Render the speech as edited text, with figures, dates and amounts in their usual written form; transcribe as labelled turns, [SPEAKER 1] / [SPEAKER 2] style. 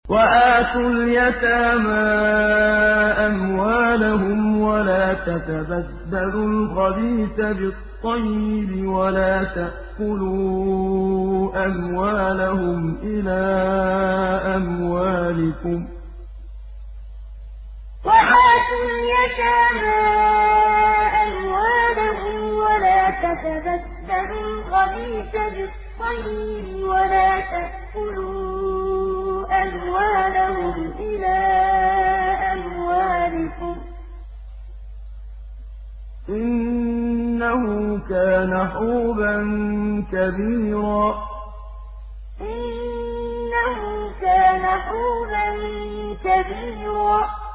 [SPEAKER 1] وَآتُوا الْيَتَامَىٰ أَمْوَالَهُمْ وَلَا تَتَبَدَّلُوا الْخَبِيثَ بِالطَّيِّبِ وَلَا تَأْكُلُوا أَمْوَالَهُمْ إِلَىٰ أَمْوَالِكُمْ ۚ
[SPEAKER 2] وَآتُوا الْيَتَامَىٰ أَمْوَالَهُمْ وَلَا تَتَبَدَّلُوا الْخَبِيثَ بِالطَّيِّبِ وَلَا تَأْكُلُوا أَمْوَالَهُمْ إِلَىٰ أَمْوَالِكُمْ ۚ
[SPEAKER 1] إِنَّهُ كَانَ حُوبًا كَبِيرًا.
[SPEAKER 2] إِنَّهُ كَانَ حُوبًا كَبِيرًا.